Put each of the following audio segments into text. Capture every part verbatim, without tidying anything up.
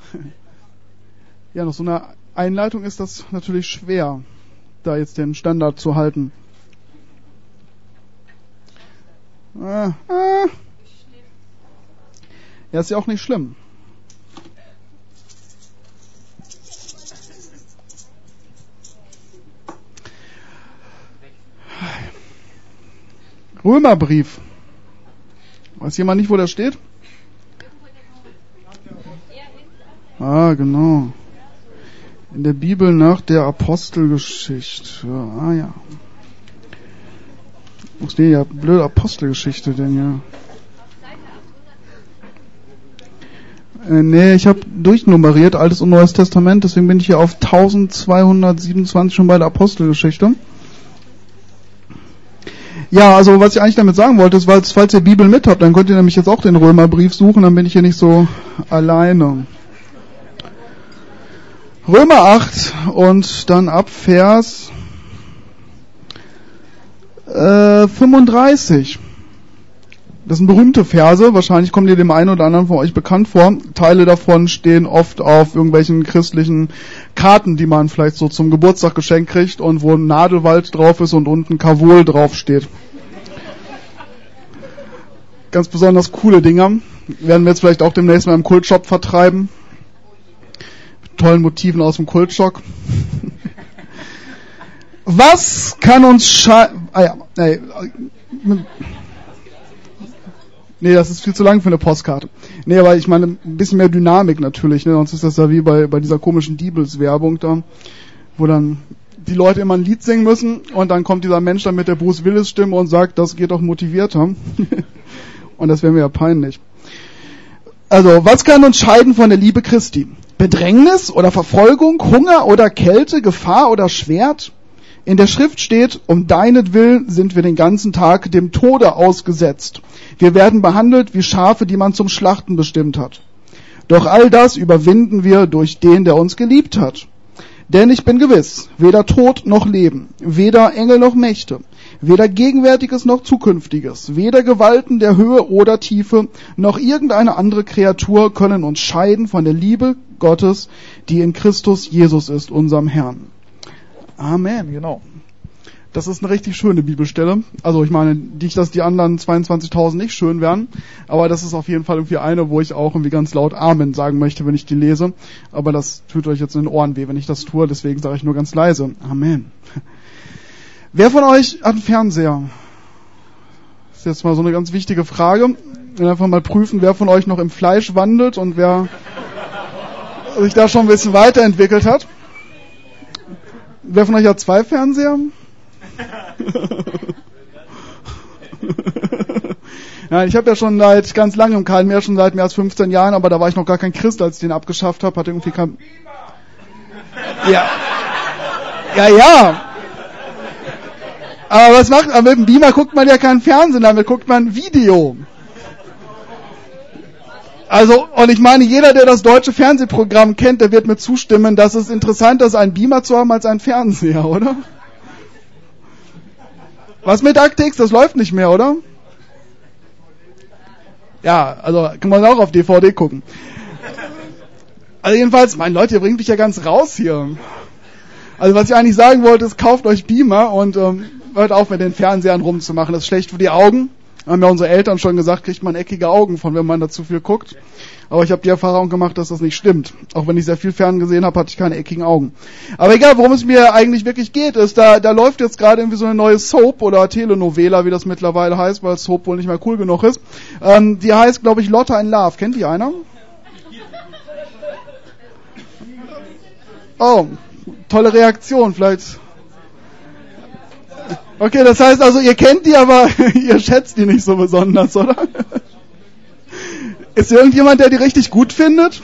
Ja, nach so einer Einleitung ist das natürlich schwer, da jetzt den Standard zu halten. Ah, ah. Ja, ist ja auch nicht schlimm. Römerbrief. Weiß jemand nicht, wo der steht? Ah, genau. In der Bibel nach der Apostelgeschichte. Ah, ja. Wo steht ja blöde Apostelgeschichte denn ja? Äh, nee, ich habe durchnummeriert, Altes und Neues Testament, deswegen bin ich hier auf zwölfhundertsiebenundzwanzig schon bei der Apostelgeschichte. Ja, also was ich eigentlich damit sagen wollte, ist, weil, falls ihr Bibel mit habt, dann könnt ihr nämlich jetzt auch den Römerbrief suchen, dann bin ich hier nicht so alleine. Römer acht und dann ab Vers äh, fünfunddreißig. Das sind berühmte Verse, wahrscheinlich kommen die dem einen oder anderen von euch bekannt vor. Teile davon stehen oft auf irgendwelchen christlichen Karten, die man vielleicht so zum Geburtstag geschenkt kriegt und wo ein Nadelwald drauf ist und unten Kavol drauf steht. Ganz besonders coole Dinger. Werden wir jetzt vielleicht auch demnächst mal im Kultshop vertreiben. Mit tollen Motiven aus dem Kultschock. Was kann uns sche... Ah ja, nee. Nee, das ist viel zu lang für eine Postkarte. Nee, aber ich meine, ein bisschen mehr Dynamik natürlich, ne? Sonst ist das ja wie bei, bei dieser komischen Diebels-Werbung da, wo dann die Leute immer ein Lied singen müssen und dann kommt dieser Mensch dann mit der Bruce Willis-Stimme und sagt, das geht doch motivierter. Und das wäre mir ja peinlich. Also, was kann uns scheiden von der Liebe Christi? Bedrängnis oder Verfolgung, Hunger oder Kälte, Gefahr oder Schwert? In der Schrift steht, um deinetwillen sind wir den ganzen Tag dem Tode ausgesetzt. Wir werden behandelt wie Schafe, die man zum Schlachten bestimmt hat. Doch all das überwinden wir durch den, der uns geliebt hat. Denn ich bin gewiss, weder Tod noch Leben, weder Engel noch Mächte, weder Gegenwärtiges noch Zukünftiges, weder Gewalten der Höhe oder Tiefe, noch irgendeine andere Kreatur können uns scheiden von der Liebe Gottes, die in Christus Jesus ist, unserem Herrn. Amen, genau. Das ist eine richtig schöne Bibelstelle. Also ich meine nicht, dass die anderen zweiundzwanzigtausend nicht schön wären, aber das ist auf jeden Fall irgendwie eine, wo ich auch irgendwie ganz laut Amen sagen möchte, wenn ich die lese. Aber das tut euch jetzt in den Ohren weh, wenn ich das tue, deswegen sage ich nur ganz leise. Amen. Wer von euch hat einen Fernseher? Das ist jetzt mal so eine ganz wichtige Frage. Einfach mal prüfen, wer von euch noch im Fleisch wandelt und wer sich da schon ein bisschen weiterentwickelt hat. Wer von euch hat zwei Fernseher? Ja, ich habe ja schon seit ganz lange im Kalten Meer, schon seit mehr als fünfzehn Jahren, aber da war ich noch gar kein Christ, als ich den abgeschafft habe. Hat irgendwie kein... Ja. Ja, ja. Aber was macht man? Mit dem Beamer guckt man ja keinen Fernsehen, damit guckt man Video. Also, und ich meine, jeder, der das deutsche Fernsehprogramm kennt, der wird mir zustimmen, dass es interessanter ist, einen Beamer zu haben als einen Fernseher, oder? Was mit Akte X? Das läuft nicht mehr, oder? Ja, also kann man auch auf D V D gucken. Also jedenfalls, mein Leute, ihr bringt mich ja ganz raus hier. Also was ich eigentlich sagen wollte, ist, kauft euch Beamer und ähm, hört auf mit den Fernsehern rumzumachen. Das ist schlecht für die Augen. Haben ja unsere Eltern schon gesagt, kriegt man eckige Augen von, wenn man da zu viel guckt. Aber ich habe die Erfahrung gemacht, dass das nicht stimmt. Auch wenn ich sehr viel Fern gesehen habe, hatte ich keine eckigen Augen. Aber egal, worum es mir eigentlich wirklich geht, ist, da, da läuft jetzt gerade irgendwie so eine neue Soap oder Telenovela, wie das mittlerweile heißt, weil Soap wohl nicht mehr cool genug ist. Ähm, die heißt, glaube ich, Lotta in Love. Kennt die einer? Oh, tolle Reaktion, vielleicht... Okay, das heißt also, ihr kennt die, aber ihr schätzt die nicht so besonders, oder? Ist irgendjemand, der die richtig gut findet?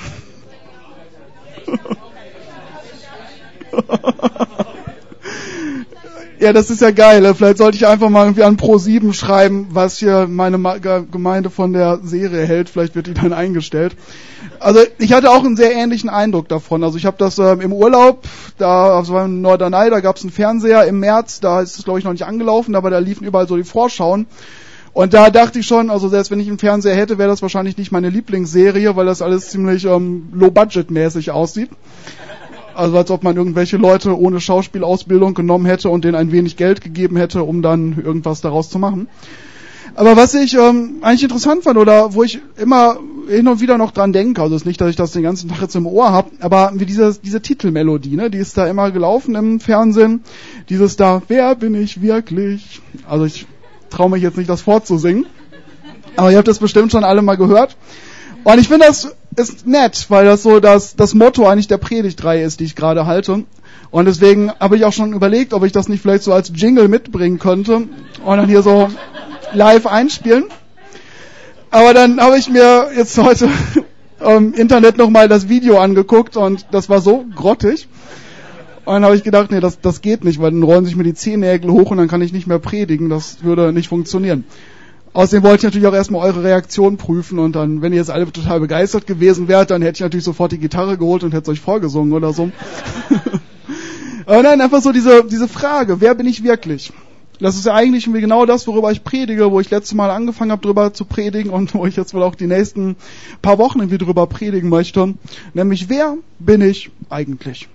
Ja, das ist ja geil. Vielleicht sollte ich einfach mal irgendwie an Pro sieben schreiben, was hier meine Gemeinde von der Serie hält. Vielleicht wird die dann eingestellt. Also ich hatte auch einen sehr ähnlichen Eindruck davon. Also ich habe das ähm, im Urlaub, da also in Norderney, da gab es einen Fernseher im März, da ist es glaube ich noch nicht angelaufen, aber da liefen überall so die Vorschauen. Und da dachte ich schon, also selbst wenn ich einen Fernseher hätte, wäre das wahrscheinlich nicht meine Lieblingsserie, weil das alles ziemlich ähm, low-budget-mäßig aussieht. Also als ob man irgendwelche Leute ohne Schauspielausbildung genommen hätte und denen ein wenig Geld gegeben hätte, um dann irgendwas daraus zu machen. Aber was ich ähm, eigentlich interessant fand oder wo ich immer hin und wieder noch dran denke, also ist nicht, dass ich das den ganzen Tag jetzt im Ohr habe, aber wie diese, diese Titelmelodie, ne, die ist da immer gelaufen im Fernsehen, dieses da, wer bin ich wirklich? Also ich traue mich jetzt nicht, das vorzusingen, aber ihr habt das bestimmt schon alle mal gehört. Und ich finde, das ist nett, weil das so das, das Motto eigentlich der Predigtreihe ist, die ich gerade halte. Und deswegen habe ich auch schon überlegt, ob ich das nicht vielleicht so als Jingle mitbringen könnte und dann hier so live einspielen. Aber dann habe ich mir jetzt heute im Internet nochmal das Video angeguckt und das war so grottig. Und dann habe ich gedacht, nee, das, das geht nicht, weil dann rollen sich mir die Zehennägel hoch und dann kann ich nicht mehr predigen. Das würde nicht funktionieren. Außerdem wollte ich natürlich auch erstmal eure Reaktion prüfen und dann, wenn ihr jetzt alle total begeistert gewesen wärt, dann hätte ich natürlich sofort die Gitarre geholt und hätte es euch vorgesungen oder so. Aber nein, einfach so diese, diese Frage, wer bin ich wirklich? Das ist ja eigentlich irgendwie genau das, worüber ich predige, wo ich letztes Mal angefangen habe, drüber zu predigen und wo ich jetzt wohl auch die nächsten paar Wochen irgendwie drüber predigen möchte. Nämlich, wer bin ich eigentlich?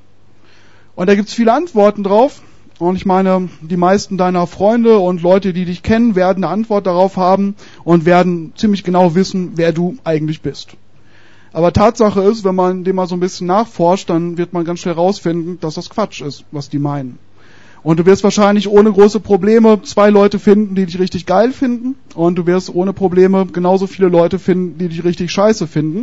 Und da gibt's viele Antworten drauf. Und ich meine, die meisten deiner Freunde und Leute, die dich kennen, werden eine Antwort darauf haben und werden ziemlich genau wissen, wer du eigentlich bist. Aber Tatsache ist, wenn man dem mal so ein bisschen nachforscht, dann wird man ganz schnell rausfinden, dass das Quatsch ist, was die meinen. Und du wirst wahrscheinlich ohne große Probleme zwei Leute finden, die dich richtig geil finden. Und du wirst ohne Probleme genauso viele Leute finden, die dich richtig scheiße finden.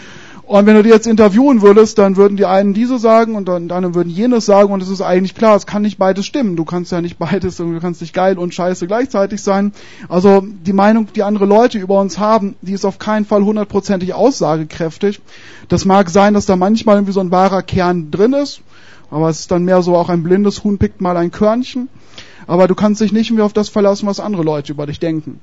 Und wenn du die jetzt interviewen würdest, dann würden die einen diese sagen und dann die anderen würden jenes sagen. Und es ist eigentlich klar, es kann nicht beides stimmen. Du kannst ja nicht beides, du kannst nicht geil und scheiße gleichzeitig sein. Also die Meinung, die andere Leute über uns haben, die ist auf keinen Fall hundertprozentig aussagekräftig. Das mag sein, dass da manchmal irgendwie so ein wahrer Kern drin ist. Aber es ist dann mehr so, auch ein blindes Huhn pickt mal ein Körnchen. Aber du kannst dich nicht mehr auf das verlassen, was andere Leute über dich denken.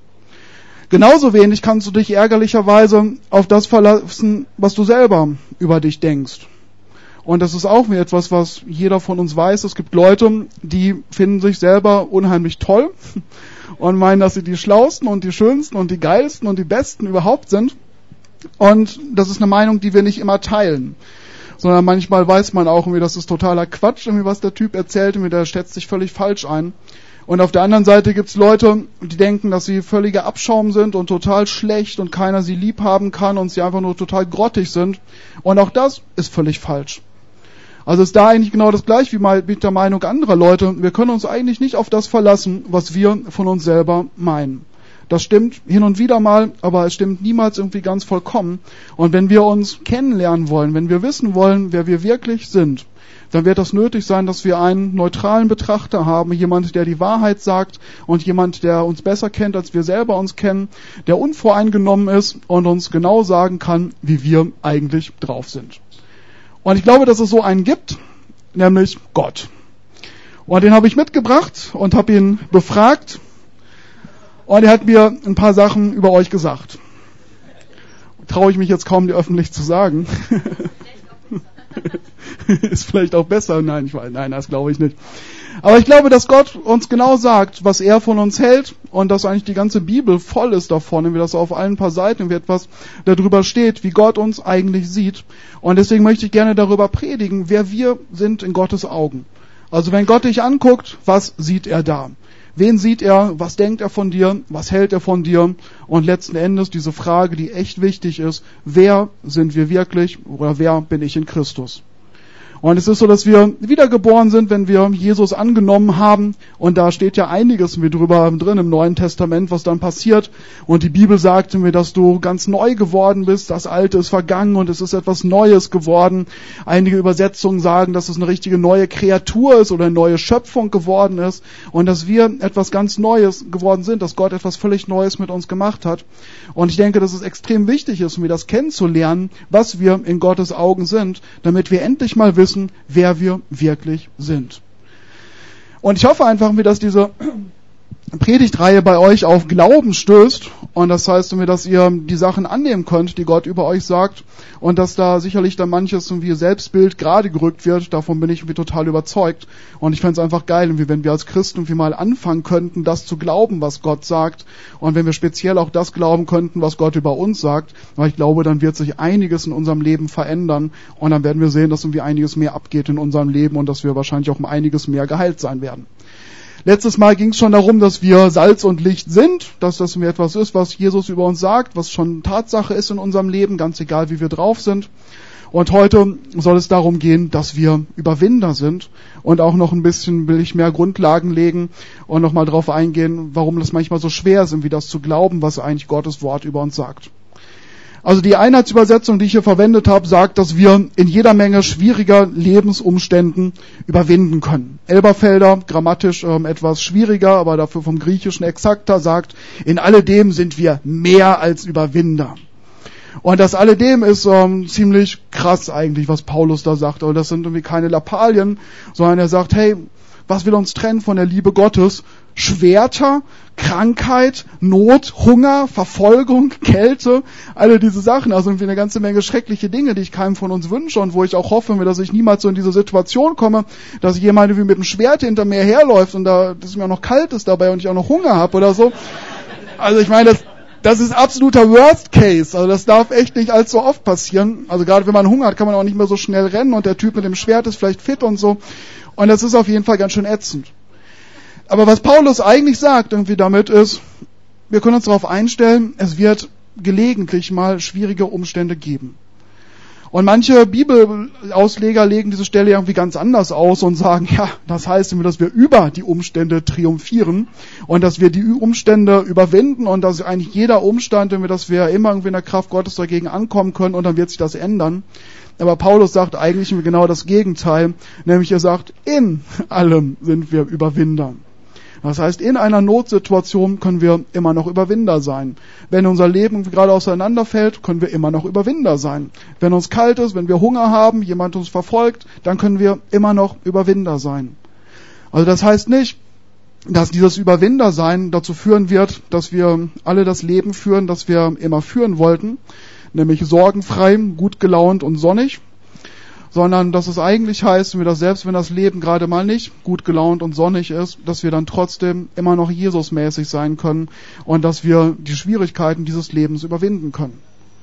Genauso wenig kannst du dich ärgerlicherweise auf das verlassen, was du selber über dich denkst. Und das ist auch mir etwas, was jeder von uns weiß. Es gibt Leute, die finden sich selber unheimlich toll und meinen, dass sie die schlausten und die schönsten und die geilsten und die besten überhaupt sind. Und das ist eine Meinung, die wir nicht immer teilen. Sondern manchmal weiß man auch, irgendwie, das ist totaler Quatsch, irgendwie, was der Typ erzählt, irgendwie, der schätzt sich völlig falsch ein. Und auf der anderen Seite gibt's Leute, die denken, dass sie völliger Abschaum sind und total schlecht und keiner sie lieb haben kann und sie einfach nur total grottig sind. Und auch das ist völlig falsch. Also ist da eigentlich genau das gleiche wie mit der Meinung anderer Leute. Wir können uns eigentlich nicht auf das verlassen, was wir von uns selber meinen. Das stimmt hin und wieder mal, aber es stimmt niemals irgendwie ganz vollkommen. Und wenn wir uns kennenlernen wollen, wenn wir wissen wollen, wer wir wirklich sind, dann wird das nötig sein, dass wir einen neutralen Betrachter haben, jemand, der die Wahrheit sagt und jemand, der uns besser kennt, als wir selber uns kennen, der unvoreingenommen ist und uns genau sagen kann, wie wir eigentlich drauf sind. Und ich glaube, dass es so einen gibt, nämlich Gott. Und den habe ich mitgebracht und habe ihn befragt und er hat mir ein paar Sachen über euch gesagt. Traue ich mich jetzt kaum, die öffentlich zu sagen. Ist vielleicht auch besser. Nein, ich weiß, nein, das glaube ich nicht. Aber ich glaube, dass Gott uns genau sagt, was er von uns hält und dass eigentlich die ganze Bibel voll ist davon, wie das auf allen paar Seiten wie etwas darüber steht, wie Gott uns eigentlich sieht. Und deswegen möchte ich gerne darüber predigen, wer wir sind in Gottes Augen. Also wenn Gott dich anguckt, was sieht er da? Wen sieht er? Was denkt er von dir? Was hält er von dir? Und letzten Endes diese Frage, die echt wichtig ist, wer sind wir wirklich oder wer bin ich in Christus? Und es ist so, dass wir wiedergeboren sind, wenn wir Jesus angenommen haben. Und da steht ja einiges mir drüber drin im Neuen Testament, was dann passiert. Und die Bibel sagt mir, dass du ganz neu geworden bist. Das Alte ist vergangen und es ist etwas Neues geworden. Einige Übersetzungen sagen, dass es eine richtige neue Kreatur ist oder eine neue Schöpfung geworden ist. Und dass wir etwas ganz Neues geworden sind, dass Gott etwas völlig Neues mit uns gemacht hat. Und ich denke, dass es extrem wichtig ist, um das kennenzulernen, was wir in Gottes Augen sind, damit wir endlich mal wissen, wer wir wirklich sind. Und ich hoffe einfach, dass diese Predigtreihe bei euch auf Glauben stößt. Und das heißt, dass ihr die Sachen annehmen könnt, die Gott über euch sagt. Und dass da sicherlich dann manches irgendwie Selbstbild gerade gerückt wird. Davon bin ich irgendwie total überzeugt. Und ich fände es einfach geil, irgendwie, wenn wir als Christen irgendwie mal anfangen könnten, das zu glauben, was Gott sagt. Und wenn wir speziell auch das glauben könnten, was Gott über uns sagt. Weil ich glaube, dann wird sich einiges in unserem Leben verändern. Und dann werden wir sehen, dass irgendwie einiges mehr abgeht in unserem Leben und dass wir wahrscheinlich auch um einiges mehr geheilt sein werden. Letztes Mal ging es schon darum, dass wir Salz und Licht sind, dass das mir etwas ist, was Jesus über uns sagt, was schon Tatsache ist in unserem Leben, ganz egal, wie wir drauf sind. Und heute soll es darum gehen, dass wir Überwinder sind und auch noch ein bisschen will ich mehr Grundlagen legen und nochmal drauf eingehen, warum das manchmal so schwer ist, wie das zu glauben, was eigentlich Gottes Wort über uns sagt. Also die Einheitsübersetzung, die ich hier verwendet habe, sagt, dass wir in jeder Menge schwieriger Lebensumständen überwinden können. Elberfelder, grammatisch ähm, etwas schwieriger, aber dafür vom Griechischen exakter, sagt, in alledem sind wir mehr als Überwinder. Und das alledem ist ähm, ziemlich krass eigentlich, was Paulus da sagt. Und das sind irgendwie keine Lappalien, sondern er sagt, hey, was will uns trennen von der Liebe Gottes? Schwerter, Krankheit, Not, Hunger, Verfolgung, Kälte, alle diese Sachen, also irgendwie eine ganze Menge schreckliche Dinge, die ich keinem von uns wünsche und wo ich auch hoffe, dass ich niemals so in diese Situation komme, dass jemand wie mit dem Schwert hinter mir herläuft und da, dass es mir auch noch kalt ist dabei und ich auch noch Hunger habe oder so. Also ich meine, das, das ist absoluter Worst Case, also das darf echt nicht allzu oft passieren. Also gerade wenn man Hunger hat, kann man auch nicht mehr so schnell rennen und der Typ mit dem Schwert ist vielleicht fit und so. Und das ist auf jeden Fall ganz schön ätzend. Aber was Paulus eigentlich sagt irgendwie damit ist, wir können uns darauf einstellen, es wird gelegentlich mal schwierige Umstände geben. Und manche Bibelausleger legen diese Stelle irgendwie ganz anders aus und sagen, ja, das heißt, dass wir über die Umstände triumphieren und dass wir die Umstände überwinden und dass eigentlich jeder Umstand, dass wir immer irgendwie in der Kraft Gottes dagegen ankommen können und dann wird sich das ändern. Aber Paulus sagt eigentlich genau das Gegenteil, nämlich er sagt, in allem sind wir Überwinder. Das heißt, in einer Notsituation können wir immer noch Überwinder sein. Wenn unser Leben gerade auseinanderfällt, können wir immer noch Überwinder sein. Wenn uns kalt ist, wenn wir Hunger haben, jemand uns verfolgt, dann können wir immer noch Überwinder sein. Also das heißt nicht, dass dieses Überwindersein dazu führen wird, dass wir alle das Leben führen, das wir immer führen wollten, nämlich sorgenfrei, gut gelaunt und sonnig, sondern dass es eigentlich heißt, dass selbst wenn das Leben gerade mal nicht gut gelaunt und sonnig ist, dass wir dann trotzdem immer noch Jesusmäßig sein können und dass wir die Schwierigkeiten dieses Lebens überwinden können.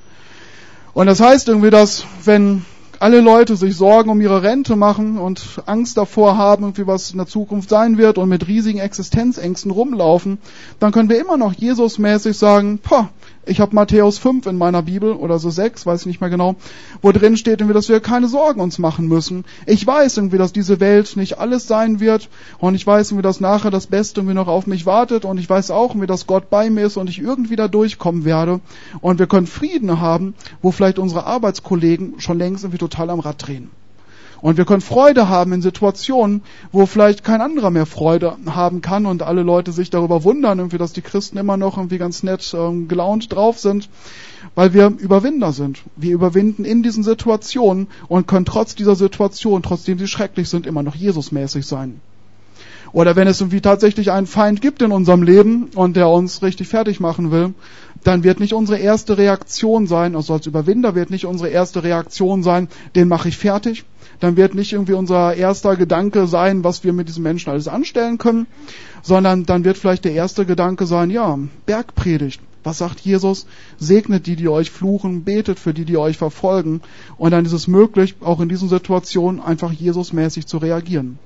Und das heißt irgendwie, dass wenn alle Leute sich Sorgen um ihre Rente machen und Angst davor haben, irgendwie was in der Zukunft sein wird und mit riesigen Existenzängsten rumlaufen, dann können wir immer noch Jesusmäßig sagen, poh, ich habe Matthäus fünf in meiner Bibel oder so sechs, weiß ich nicht mehr genau, wo drin steht, dass wir keine Sorgen uns machen müssen. Ich weiß irgendwie, dass diese Welt nicht alles sein wird und ich weiß irgendwie, dass nachher das Beste irgendwie noch auf mich wartet und ich weiß auch irgendwie, dass Gott bei mir ist und ich irgendwie da durchkommen werde und wir können Frieden haben, wo vielleicht unsere Arbeitskollegen schon längst irgendwie total am Rad drehen. Und wir können Freude haben in Situationen, wo vielleicht kein anderer mehr Freude haben kann und alle Leute sich darüber wundern, irgendwie, dass die Christen immer noch irgendwie ganz nett ähm, gelaunt drauf sind, weil wir Überwinder sind. Wir überwinden in diesen Situationen und können trotz dieser Situation, trotzdem sie schrecklich sind, immer noch Jesusmäßig sein. Oder wenn es irgendwie tatsächlich einen Feind gibt in unserem Leben und der uns richtig fertig machen will, dann wird nicht unsere erste Reaktion sein, also als Überwinder wird nicht unsere erste Reaktion sein, den mache ich fertig. Dann wird nicht irgendwie unser erster Gedanke sein, was wir mit diesem Menschen alles anstellen können, sondern dann wird vielleicht der erste Gedanke sein, ja, Bergpredigt. Was sagt Jesus? Segnet die, die euch fluchen, betet für die, die euch verfolgen. Und dann ist es möglich, auch in diesen Situationen einfach Jesusmäßig zu reagieren.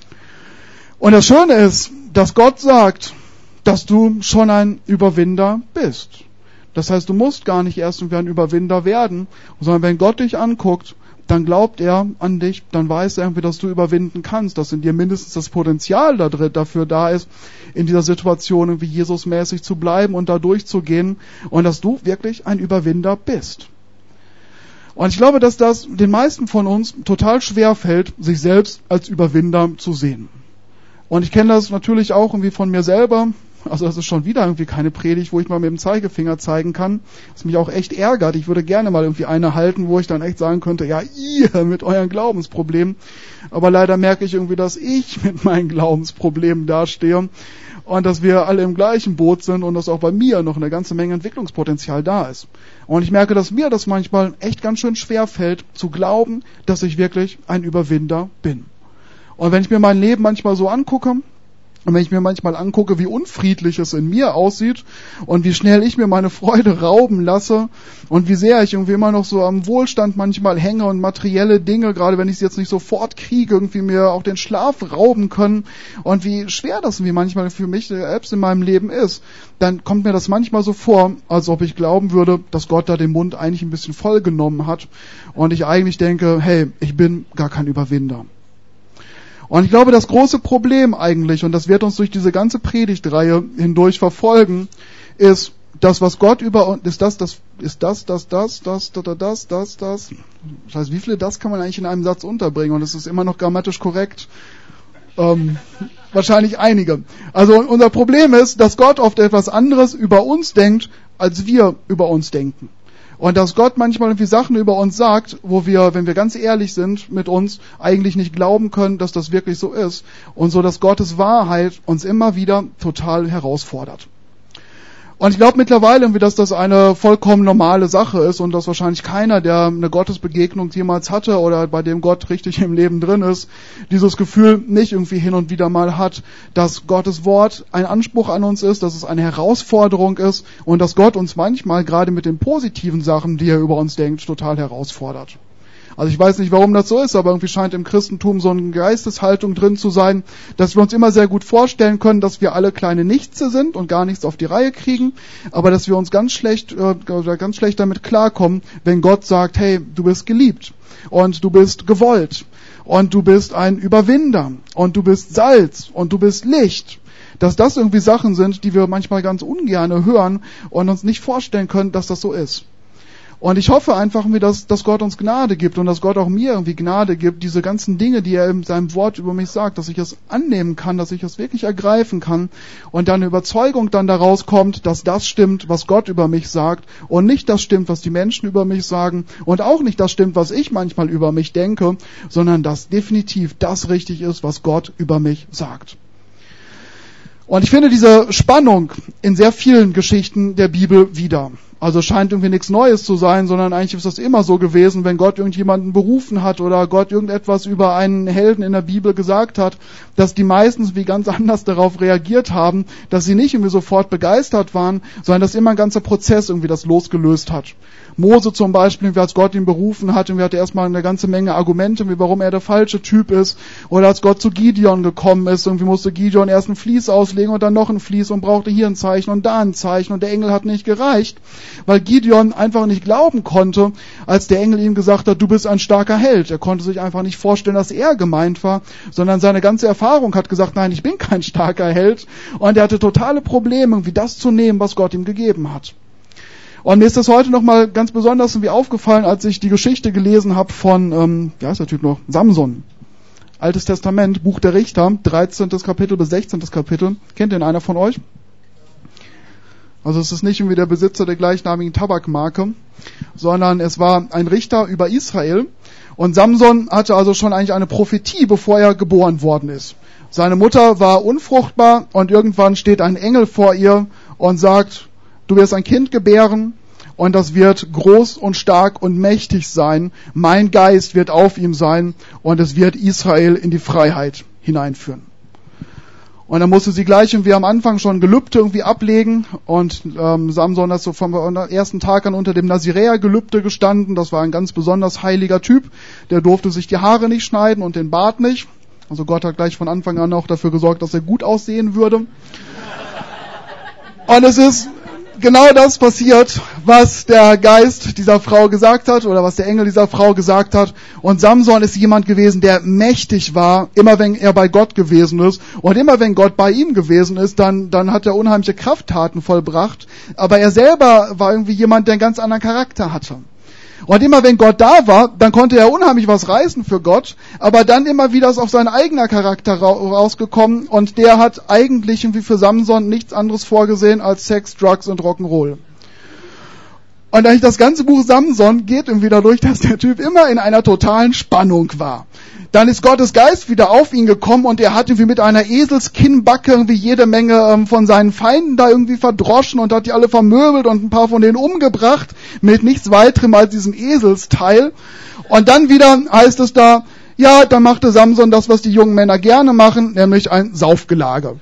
Und das Schöne ist, dass Gott sagt, dass du schon ein Überwinder bist. Das heißt, du musst gar nicht erst irgendwie ein Überwinder werden, sondern wenn Gott dich anguckt, dann glaubt er an dich, dann weiß er irgendwie, dass du überwinden kannst, dass in dir mindestens das Potenzial da drin, dafür da ist, in dieser Situation irgendwie Jesusmäßig zu bleiben und da durchzugehen und dass du wirklich ein Überwinder bist. Und ich glaube, dass das den meisten von uns total schwer fällt, sich selbst als Überwinder zu sehen. Und ich kenne das natürlich auch irgendwie von mir selber. Also das ist schon wieder irgendwie keine Predigt, wo ich mal mit dem Zeigefinger zeigen kann, was mich auch echt ärgert. Ich würde gerne mal irgendwie eine halten, wo ich dann echt sagen könnte, ja, ihr mit euren Glaubensproblemen. Aber leider merke ich irgendwie, dass ich mit meinen Glaubensproblemen dastehe und dass wir alle im gleichen Boot sind und dass auch bei mir noch eine ganze Menge Entwicklungspotenzial da ist. Und ich merke, dass mir das manchmal echt ganz schön schwer fällt, zu glauben, dass ich wirklich ein Überwinder bin. Und wenn ich mir mein Leben manchmal so angucke, und wenn ich mir manchmal angucke, wie unfriedlich es in mir aussieht und wie schnell ich mir meine Freude rauben lasse und wie sehr ich irgendwie immer noch so am Wohlstand manchmal hänge und materielle Dinge, gerade wenn ich sie jetzt nicht sofort kriege, irgendwie mir auch den Schlaf rauben können und wie schwer das wie manchmal für mich selbst in meinem Leben ist, dann kommt mir das manchmal so vor, als ob ich glauben würde, dass Gott da den Mund eigentlich ein bisschen voll genommen hat und ich eigentlich denke, hey, ich bin gar kein Überwinder. Und ich glaube, das große Problem eigentlich, und das wird uns durch diese ganze Predigtreihe hindurch verfolgen, ist das, was Gott über uns, ist das, das, ist das, das, das, das, das, das, das, das. Das heißt, wie viele das kann man eigentlich in einem Satz unterbringen? Und es ist immer noch grammatisch korrekt. Ähm, wahrscheinlich einige. Also unser Problem ist, dass Gott oft etwas anderes über uns denkt, als wir über uns denken. Und dass Gott manchmal irgendwie Sachen über uns sagt, wo wir, wenn wir ganz ehrlich sind mit uns, eigentlich nicht glauben können, dass das wirklich so ist. Und so, dass Gottes Wahrheit uns immer wieder total herausfordert. Und ich glaube mittlerweile irgendwie, dass das eine vollkommen normale Sache ist und dass wahrscheinlich keiner, der eine Gottesbegegnung jemals hatte oder bei dem Gott richtig im Leben drin ist, dieses Gefühl nicht irgendwie hin und wieder mal hat, dass Gottes Wort ein Anspruch an uns ist, dass es eine Herausforderung ist und dass Gott uns manchmal gerade mit den positiven Sachen, die er über uns denkt, total herausfordert. Also ich weiß nicht, warum das so ist, aber irgendwie scheint im Christentum so eine Geisteshaltung drin zu sein, dass wir uns immer sehr gut vorstellen können, dass wir alle kleine Nichtse sind und gar nichts auf die Reihe kriegen, aber dass wir uns ganz schlecht, äh, ganz schlecht damit klarkommen, wenn Gott sagt, hey, du bist geliebt und du bist gewollt und du bist ein Überwinder und du bist Salz und du bist Licht. Dass das irgendwie Sachen sind, die wir manchmal ganz ungerne hören und uns nicht vorstellen können, dass das so ist. Und ich hoffe einfach, dass, dass Gott uns Gnade gibt und dass Gott auch mir irgendwie Gnade gibt, diese ganzen Dinge, die er in seinem Wort über mich sagt, dass ich es annehmen kann, dass ich es wirklich ergreifen kann und dann eine Überzeugung dann daraus kommt, dass das stimmt, was Gott über mich sagt und nicht das stimmt, was die Menschen über mich sagen und auch nicht das stimmt, was ich manchmal über mich denke, sondern dass definitiv das richtig ist, was Gott über mich sagt. Und ich finde diese Spannung in sehr vielen Geschichten der Bibel wieder. Also scheint irgendwie nichts Neues zu sein, sondern eigentlich ist das immer so gewesen, wenn Gott irgendjemanden berufen hat oder Gott irgendetwas über einen Helden in der Bibel gesagt hat, dass die meistens wie ganz anders darauf reagiert haben, dass sie nicht irgendwie sofort begeistert waren, sondern dass immer ein ganzer Prozess irgendwie das losgelöst hat. Mose zum Beispiel, als Gott ihn berufen hat, und wir hatten erstmal eine ganze Menge Argumente, wie warum er der falsche Typ ist. Oder als Gott zu Gideon gekommen ist, irgendwie musste Gideon erst ein Vlies auslegen und dann noch ein Vlies und brauchte hier ein Zeichen und da ein Zeichen und der Engel hat nicht gereicht, weil Gideon einfach nicht glauben konnte, als der Engel ihm gesagt hat, du bist ein starker Held. Er konnte sich einfach nicht vorstellen, dass er gemeint war, sondern seine ganze Erfahrung hat gesagt, nein, ich bin kein starker Held. Und er hatte totale Probleme, irgendwie das zu nehmen, was Gott ihm gegeben hat. Und mir ist das heute nochmal ganz besonders irgendwie aufgefallen, als ich die Geschichte gelesen habe von, ähm, wie heißt der Typ noch? Samson. Altes Testament, Buch der Richter, dreizehntes Kapitel bis sechzehntes Kapitel. Kennt den einer von euch? Also es ist nicht irgendwie der Besitzer der gleichnamigen Tabakmarke, sondern es war ein Richter über Israel. Und Samson hatte also schon eigentlich eine Prophetie, bevor er geboren worden ist. Seine Mutter war unfruchtbar und irgendwann steht ein Engel vor ihr und sagt, du wirst ein Kind gebären und das wird groß und stark und mächtig sein. Mein Geist wird auf ihm sein und es wird Israel in die Freiheit hineinführen. Und dann musste sie gleich irgendwie am Anfang schon Gelübde irgendwie ablegen und ähm, Samson hat so vom ersten Tag an unter dem Naziräer-Gelübde gestanden. Das war ein ganz besonders heiliger Typ. Der durfte sich die Haare nicht schneiden und den Bart nicht. Also Gott hat gleich von Anfang an auch dafür gesorgt, dass er gut aussehen würde. Und es ist genau das passiert, was der Geist dieser Frau gesagt hat oder was der Engel dieser Frau gesagt hat. Und Samson ist jemand gewesen, der mächtig war, immer wenn er bei Gott gewesen ist. Und immer wenn Gott bei ihm gewesen ist, dann, dann hat er unheimliche Krafttaten vollbracht. Aber er selber war irgendwie jemand, der einen ganz anderen Charakter hatte. Und immer wenn Gott da war, dann konnte er unheimlich was reißen für Gott, aber dann immer wieder ist auf sein eigener Charakter rausgekommen und der hat eigentlich irgendwie für Samson nichts anderes vorgesehen als Sex, Drugs und Rock'n'Roll. Und eigentlich das ganze Buch Samson geht irgendwie dadurch, dass der Typ immer in einer totalen Spannung war. Dann ist Gottes Geist wieder auf ihn gekommen und er hat irgendwie mit einer Eselskinnbacke irgendwie jede Menge ähm, von seinen Feinden da irgendwie verdroschen und hat die alle vermöbelt und ein paar von denen umgebracht mit nichts weiterem als diesem Eselsteil. Und dann wieder heißt es da, ja, dann machte Samson das, was die jungen Männer gerne machen, nämlich ein Saufgelage.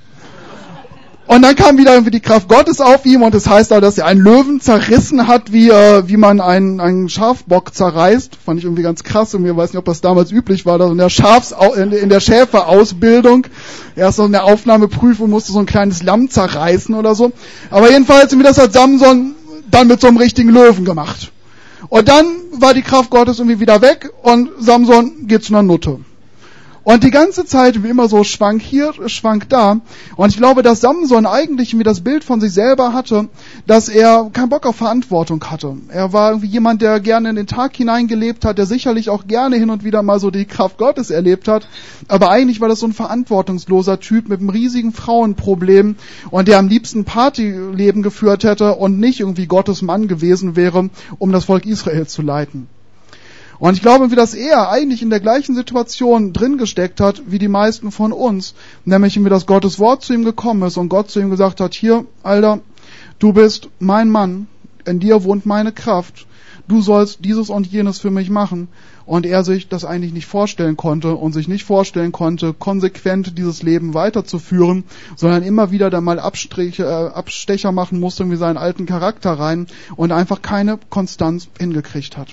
Und dann kam wieder irgendwie die Kraft Gottes auf ihm und es das heißt auch, dass er einen Löwen zerrissen hat, wie äh, wie man einen, einen Schafbock zerreißt. Fand ich irgendwie ganz krass und ich weiß nicht, ob das damals üblich war, dass in der Schafs in der Schäferausbildung erst so in der Aufnahmeprüfung musste so ein kleines Lamm zerreißen oder so. Aber jedenfalls, wie das hat Samson dann mit so einem richtigen Löwen gemacht. Und dann war die Kraft Gottes irgendwie wieder weg und Samson geht zu einer Nutte. Und die ganze Zeit wie immer so schwank hier, schwank da. Und ich glaube, dass Samson eigentlich irgendwie das Bild von sich selber hatte, dass er keinen Bock auf Verantwortung hatte. Er war irgendwie jemand, der gerne in den Tag hineingelebt hat, der sicherlich auch gerne hin und wieder mal so die Kraft Gottes erlebt hat. Aber eigentlich war das so ein verantwortungsloser Typ mit einem riesigen Frauenproblem und der am liebsten Partyleben geführt hätte und nicht irgendwie Gottes Mann gewesen wäre, um das Volk Israel zu leiten. Und ich glaube, wie dass er eigentlich in der gleichen Situation drin gesteckt hat, wie die meisten von uns. Nämlich, wie das Gottes Wort zu ihm gekommen ist und Gott zu ihm gesagt hat, hier, Alter, du bist mein Mann, in dir wohnt meine Kraft, du sollst dieses und jenes für mich machen. Und er sich das eigentlich nicht vorstellen konnte und sich nicht vorstellen konnte, konsequent dieses Leben weiterzuführen, sondern immer wieder dann mal Abstriche, äh, Abstecher machen musste, irgendwie seinen alten Charakter rein und einfach keine Konstanz hingekriegt hat.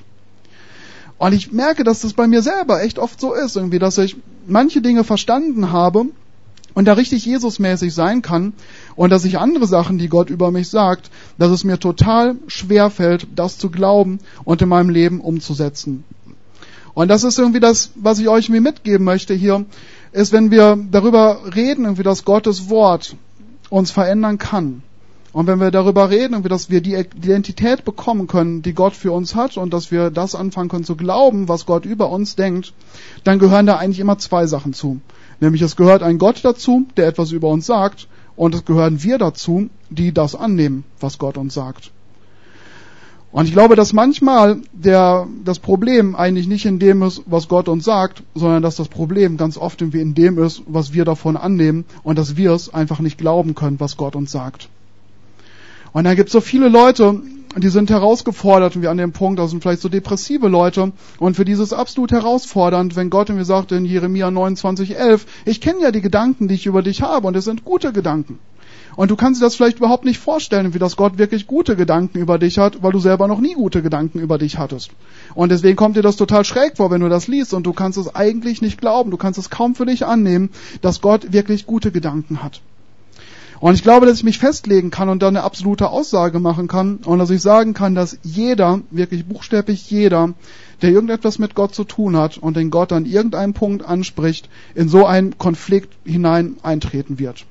Und ich merke, dass das bei mir selber echt oft so ist, irgendwie, dass ich manche Dinge verstanden habe und da richtig Jesusmäßig sein kann und dass ich andere Sachen, die Gott über mich sagt, dass es mir total schwer fällt, das zu glauben und in meinem Leben umzusetzen. Und das ist irgendwie das, was ich euch irgendwie mitgeben möchte hier, ist, wenn wir darüber reden, irgendwie, dass Gottes Wort uns verändern kann. Und wenn wir darüber reden, dass wir die Identität bekommen können, die Gott für uns hat und dass wir das anfangen können zu glauben, was Gott über uns denkt, dann gehören da eigentlich immer zwei Sachen zu. Nämlich es gehört ein Gott dazu, der etwas über uns sagt, und es gehören wir dazu, die das annehmen, was Gott uns sagt. Und ich glaube, dass manchmal der, das Problem eigentlich nicht in dem ist, was Gott uns sagt, sondern dass das Problem ganz oft irgendwie in dem ist, was wir davon annehmen und dass wir es einfach nicht glauben können, was Gott uns sagt. Und dann gibt es so viele Leute, die sind herausgefordert, wie an dem Punkt, das sind vielleicht so depressive Leute, und für dieses absolut herausfordernd, wenn Gott mir sagt in Jeremia neunundzwanzig elf, ich kenne ja die Gedanken, die ich über dich habe, und es sind gute Gedanken. Und du kannst dir das vielleicht überhaupt nicht vorstellen, wie das Gott wirklich gute Gedanken über dich hat, weil du selber noch nie gute Gedanken über dich hattest. Und deswegen kommt dir das total schräg vor, wenn du das liest, und du kannst es eigentlich nicht glauben, du kannst es kaum für dich annehmen, dass Gott wirklich gute Gedanken hat. Und ich glaube, dass ich mich festlegen kann und dann eine absolute Aussage machen kann und dass ich sagen kann, dass jeder, wirklich buchstäblich jeder, der irgendetwas mit Gott zu tun hat und den Gott an irgendeinem Punkt anspricht, in so einen Konflikt hinein eintreten wird.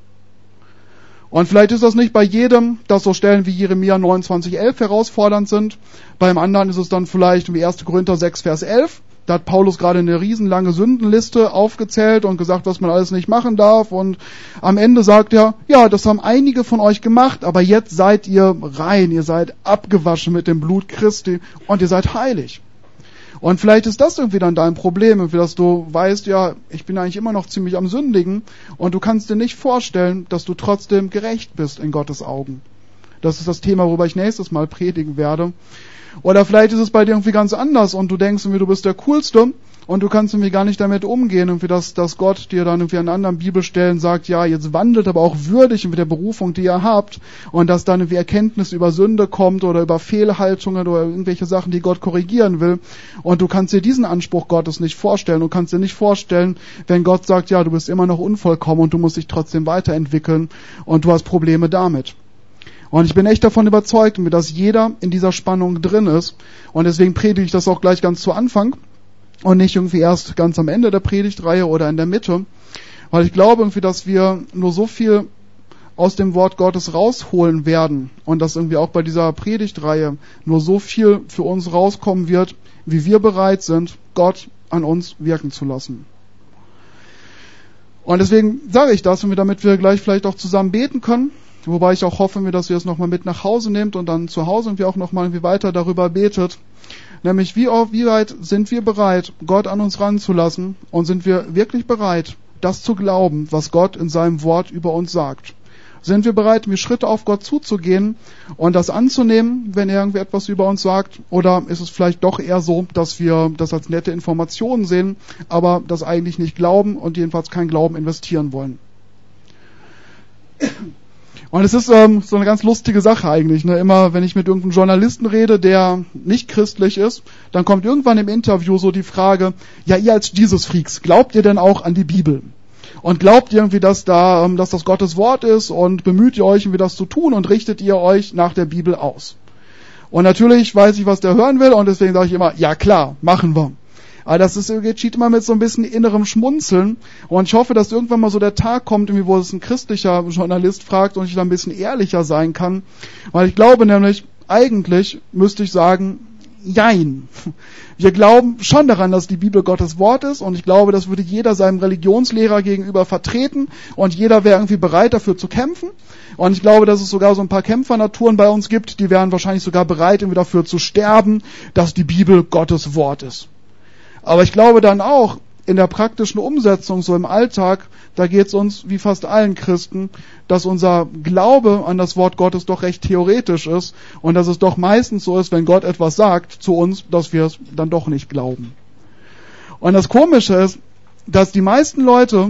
Und vielleicht ist das nicht bei jedem, dass so Stellen wie Jeremia neunundzwanzig elf herausfordernd sind. Beim anderen ist es dann vielleicht wie erster Korinther sechs Vers elf. Da hat Paulus gerade eine riesenlange Sündenliste aufgezählt und gesagt, was man alles nicht machen darf. Und am Ende sagt er, ja, das haben einige von euch gemacht, aber jetzt seid ihr rein, ihr seid abgewaschen mit dem Blut Christi und ihr seid heilig. Und vielleicht ist das irgendwie dann dein Problem, irgendwie, dass du weißt, ja, ich bin eigentlich immer noch ziemlich am Sündigen und du kannst dir nicht vorstellen, dass du trotzdem gerecht bist in Gottes Augen. Das ist das Thema, worüber ich nächstes Mal predigen werde. Oder vielleicht ist es bei dir irgendwie ganz anders und du denkst irgendwie, du bist der Coolste und du kannst irgendwie gar nicht damit umgehen, irgendwie, dass, dass Gott dir dann irgendwie an anderen Bibelstellen sagt, ja, jetzt wandelt aber auch würdig mit der Berufung, die ihr habt, und dass dann irgendwie Erkenntnis über Sünde kommt oder über Fehlhaltungen oder irgendwelche Sachen, die Gott korrigieren will, und du kannst dir diesen Anspruch Gottes nicht vorstellen. Du kannst dir nicht vorstellen, wenn Gott sagt, ja, du bist immer noch unvollkommen und du musst dich trotzdem weiterentwickeln und du hast Probleme damit. Und ich bin echt davon überzeugt, dass jeder in dieser Spannung drin ist. Und deswegen predige ich das auch gleich ganz zu Anfang und nicht irgendwie erst ganz am Ende der Predigtreihe oder in der Mitte. Weil ich glaube irgendwie, dass wir nur so viel aus dem Wort Gottes rausholen werden und dass irgendwie auch bei dieser Predigtreihe nur so viel für uns rauskommen wird, wie wir bereit sind, Gott an uns wirken zu lassen. Und deswegen sage ich das, damit wir gleich vielleicht auch zusammen beten können. Wobei ich auch hoffe, dass ihr es nochmal mit nach Hause nehmt und dann zu Hause irgendwie auch nochmal irgendwie weiter darüber betet. Nämlich, wie, oft, wie weit sind wir bereit, Gott an uns ranzulassen? Und sind wir wirklich bereit, das zu glauben, was Gott in seinem Wort über uns sagt? Sind wir bereit, wie Schritte auf Gott zuzugehen und das anzunehmen, wenn er irgendwie etwas über uns sagt? Oder ist es vielleicht doch eher so, dass wir das als nette Informationen sehen, aber das eigentlich nicht glauben und jedenfalls kein Glauben investieren wollen? Und es ist ähm, so eine ganz lustige Sache eigentlich. Ne? Immer, wenn ich mit irgendeinem Journalisten rede, der nicht christlich ist, dann kommt irgendwann im Interview so die Frage, ja, ihr als Jesus-Freaks, glaubt ihr denn auch an die Bibel? Und glaubt ihr irgendwie, dass da, dass das Gottes Wort ist und bemüht ihr euch irgendwie das zu tun und richtet ihr euch nach der Bibel aus? Und natürlich weiß ich, was der hören will und deswegen sage ich immer, ja klar, machen wir. Aber das ist, geschieht immer mit so ein bisschen innerem Schmunzeln und ich hoffe, dass irgendwann mal so der Tag kommt, irgendwie, wo es ein christlicher Journalist fragt und ich da ein bisschen ehrlicher sein kann. Weil ich glaube nämlich, eigentlich müsste ich sagen, jein. Wir glauben schon daran, dass die Bibel Gottes Wort ist und ich glaube, das würde jeder seinem Religionslehrer gegenüber vertreten und jeder wäre irgendwie bereit dafür zu kämpfen und ich glaube, dass es sogar so ein paar Kämpfernaturen bei uns gibt, die wären wahrscheinlich sogar bereit, irgendwie dafür zu sterben, dass die Bibel Gottes Wort ist. Aber ich glaube dann auch, in der praktischen Umsetzung, so im Alltag, da geht es uns, wie fast allen Christen, dass unser Glaube an das Wort Gottes doch recht theoretisch ist und dass es doch meistens so ist, wenn Gott etwas sagt zu uns, dass wir es dann doch nicht glauben. Und das Komische ist, dass die meisten Leute,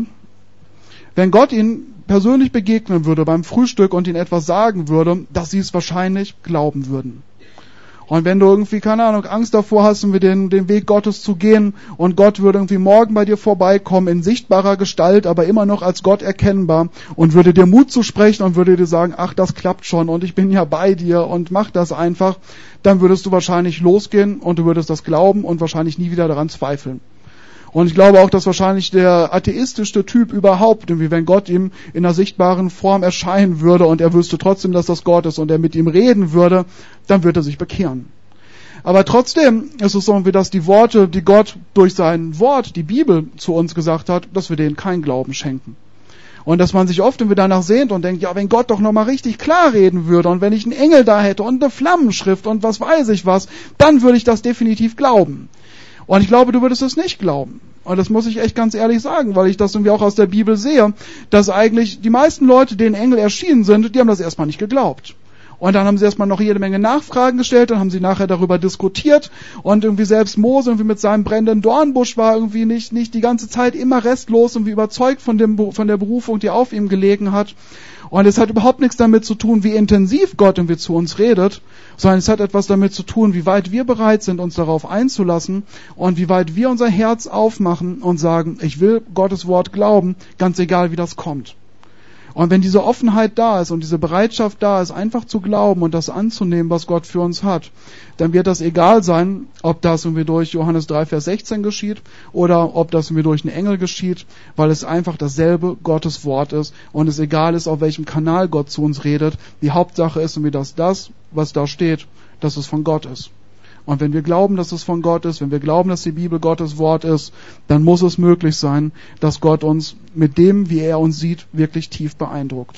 wenn Gott ihnen persönlich begegnen würde beim Frühstück und ihnen etwas sagen würde, dass sie es wahrscheinlich glauben würden. Und wenn du irgendwie, keine Ahnung, Angst davor hast, irgendwie den, den Weg Gottes zu gehen und Gott würde irgendwie morgen bei dir vorbeikommen, in sichtbarer Gestalt, aber immer noch als Gott erkennbar und würde dir Mut zusprechen und würde dir sagen, ach, das klappt schon und ich bin ja bei dir und mach das einfach, dann würdest du wahrscheinlich losgehen und du würdest das glauben und wahrscheinlich nie wieder daran zweifeln. Und ich glaube auch, dass wahrscheinlich der atheistischste Typ überhaupt, irgendwie wenn Gott ihm in einer sichtbaren Form erscheinen würde und er wüsste trotzdem, dass das Gott ist und er mit ihm reden würde, dann würde er sich bekehren. Aber trotzdem ist es so, irgendwie, dass die Worte, die Gott durch sein Wort, die Bibel, zu uns gesagt hat, dass wir denen keinen Glauben schenken. Und dass man sich oft irgendwie danach sehnt und denkt, ja, wenn Gott doch nochmal richtig klar reden würde und wenn ich einen Engel da hätte und eine Flammenschrift und was weiß ich was, dann würde ich das definitiv glauben. Und ich glaube, du würdest es nicht glauben. Und das muss ich echt ganz ehrlich sagen, weil ich das irgendwie auch aus der Bibel sehe, dass eigentlich die meisten Leute, denen Engel erschienen sind, die haben das erstmal nicht geglaubt. Und dann haben sie erstmal noch jede Menge Nachfragen gestellt, dann haben sie nachher darüber diskutiert und irgendwie selbst Mose irgendwie mit seinem brennenden Dornbusch war irgendwie nicht, nicht die ganze Zeit immer restlos und wie überzeugt von dem, von der Berufung, die auf ihm gelegen hat. Und es hat überhaupt nichts damit zu tun, wie intensiv Gott irgendwie zu uns redet, sondern es hat etwas damit zu tun, wie weit wir bereit sind, uns darauf einzulassen und wie weit wir unser Herz aufmachen und sagen, ich will Gottes Wort glauben, ganz egal wie das kommt. Und wenn diese Offenheit da ist und diese Bereitschaft da ist, einfach zu glauben und das anzunehmen, was Gott für uns hat, dann wird das egal sein, ob das irgendwie durch Johannes drei, Vers sechzehn geschieht oder ob das irgendwie durch einen Engel geschieht, weil es einfach dasselbe Gottes Wort ist und es egal ist, auf welchem Kanal Gott zu uns redet. Die Hauptsache ist irgendwie, dass das, was da steht, dass es von Gott ist. Und wenn wir glauben, dass es von Gott ist, wenn wir glauben, dass die Bibel Gottes Wort ist, dann muss es möglich sein, dass Gott uns mit dem, wie er uns sieht, wirklich tief beeindruckt.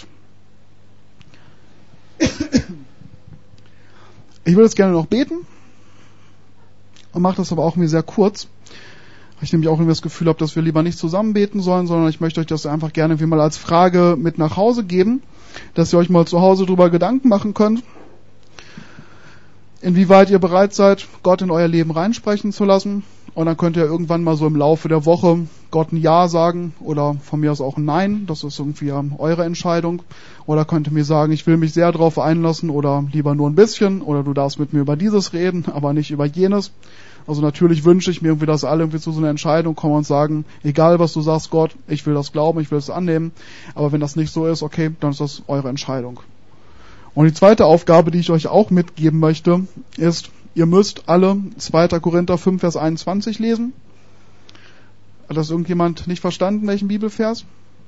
Ich würde jetzt gerne noch beten und mache das aber auch mir sehr kurz. Ich nämlich auch irgendwie das Gefühl habe, dass wir lieber nicht zusammen beten sollen, sondern ich möchte euch das einfach gerne wie mal als Frage mit nach Hause geben, dass ihr euch mal zu Hause drüber Gedanken machen könnt, inwieweit ihr bereit seid, Gott in euer Leben reinsprechen zu lassen. Und dann könnt ihr irgendwann mal so im Laufe der Woche Gott ein Ja sagen oder von mir aus auch ein Nein. Das ist irgendwie eure Entscheidung. Oder könnt ihr mir sagen, ich will mich sehr darauf einlassen oder lieber nur ein bisschen. Oder du darfst mit mir über dieses reden, aber nicht über jenes. Also natürlich wünsche ich mir irgendwie, dass alle irgendwie zu so einer Entscheidung kommen und sagen, egal was du sagst, Gott, ich will das glauben, ich will es annehmen. Aber wenn das nicht so ist, okay, dann ist das eure Entscheidung. Und die zweite Aufgabe, die ich euch auch mitgeben möchte, ist, ihr müsst alle zweiter Korinther fünf, Vers einundzwanzig lesen. Hat das irgendjemand nicht verstanden, welchen Bibelvers?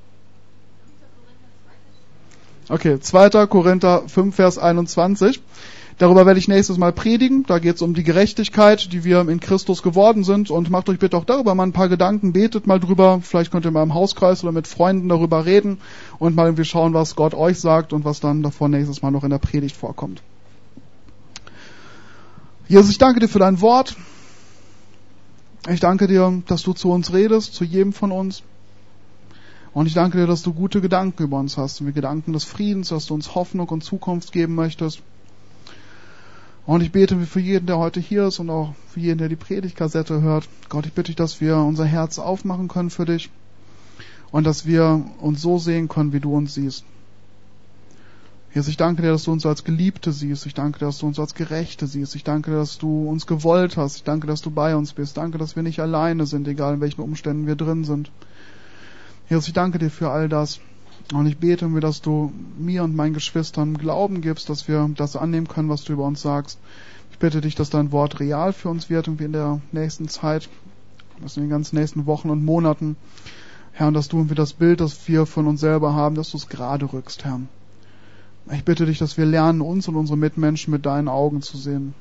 Okay, zweiter Korinther fünf, Vers einundzwanzig. Darüber werde ich nächstes Mal predigen. Da geht es um die Gerechtigkeit, die wir in Christus geworden sind. Und macht euch bitte auch darüber mal ein paar Gedanken, betet mal drüber. Vielleicht könnt ihr mal im Hauskreis oder mit Freunden darüber reden und mal irgendwie schauen, was Gott euch sagt und was dann davon nächstes Mal noch in der Predigt vorkommt. Jesus, ich danke dir für dein Wort. Ich danke dir, dass du zu uns redest, zu jedem von uns. Und ich danke dir, dass du gute Gedanken über uns hast. Und wir Gedanken des Friedens, dass du uns Hoffnung und Zukunft geben möchtest. Und ich bete für jeden, der heute hier ist und auch für jeden, der die Predigtkassette hört. Gott, ich bitte dich, dass wir unser Herz aufmachen können für dich und dass wir uns so sehen können, wie du uns siehst. Jesus, ich danke dir, dass du uns als Geliebte siehst. Ich danke dir, dass du uns als Gerechte siehst. Ich danke dir, dass du uns gewollt hast. Ich danke, dass du bei uns bist. Danke, dass wir nicht alleine sind, egal in welchen Umständen wir drin sind. Jesus, ich danke dir für all das. Und ich bete mir, dass du mir und meinen Geschwistern Glauben gibst, dass wir das annehmen können, was du über uns sagst. Ich bitte dich, dass dein Wort real für uns wird und wir in der nächsten Zeit, das in den ganzen nächsten Wochen und Monaten, Herr, und dass du irgendwie das Bild, das wir von uns selber haben, dass du es gerade rückst, Herr. Ich bitte dich, dass wir lernen, uns und unsere Mitmenschen mit deinen Augen zu sehen.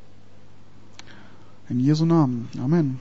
In Jesu Namen. Amen.